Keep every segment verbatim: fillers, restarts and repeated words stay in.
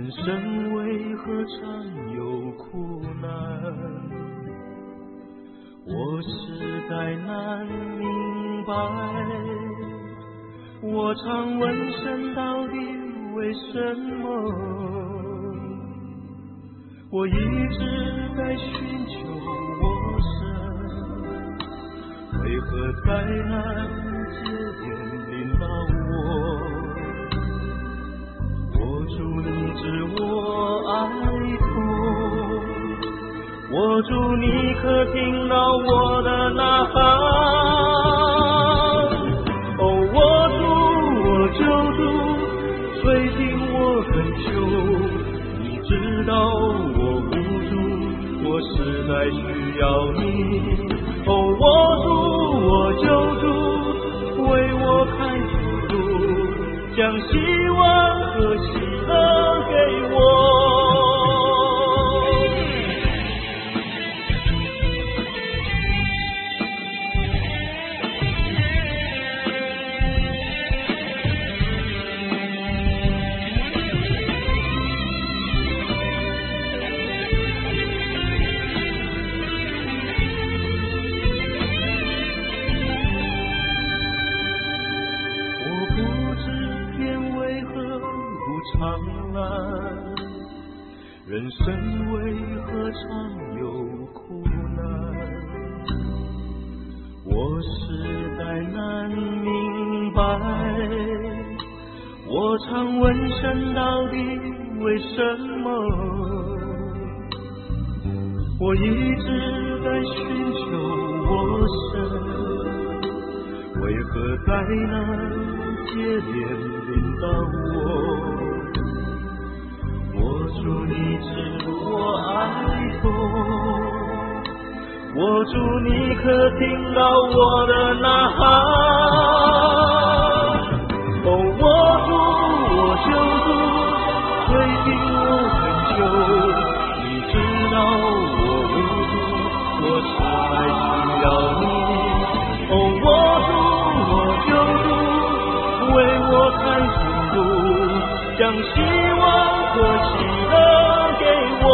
人生为何常有苦难？我实在难明白，我常问神到底为什么？我一直在寻求我神，为何灾难接连临到我？我主你知我哀痛，我主你可听到我的呐喊？哦，我主我救主，垂听我恳求，你知道我无助，我实在需要你。哦，我主我救主，为我开出路，将希望和喜乐给我。人生为何常有苦难？我实在难明白，我常问神到底为什么？我一直在寻求我神，为何灾难接连临到我？我主你知我哀痛，我主你可听到我的呐喊？哦，我主我救主，垂听我恳求，你知道我无助，我实在需要你。哦，我主我救主，为我开出路，将希望和喜乐给我。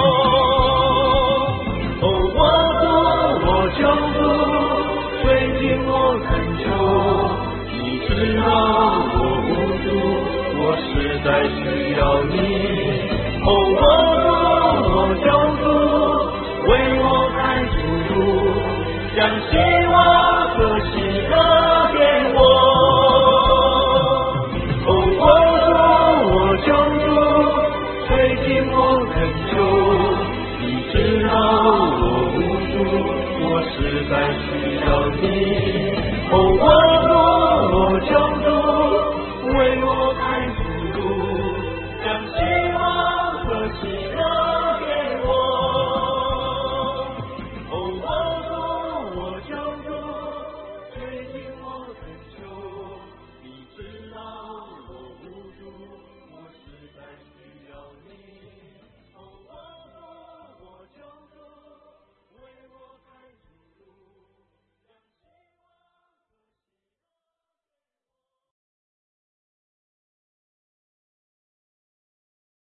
哦，我主我救主，垂听我恳求，你知道我无助，我实在需要你。哦，我主我救主，为我开出路，将希望和喜乐给我。我实在需要你，哦，我主我救主，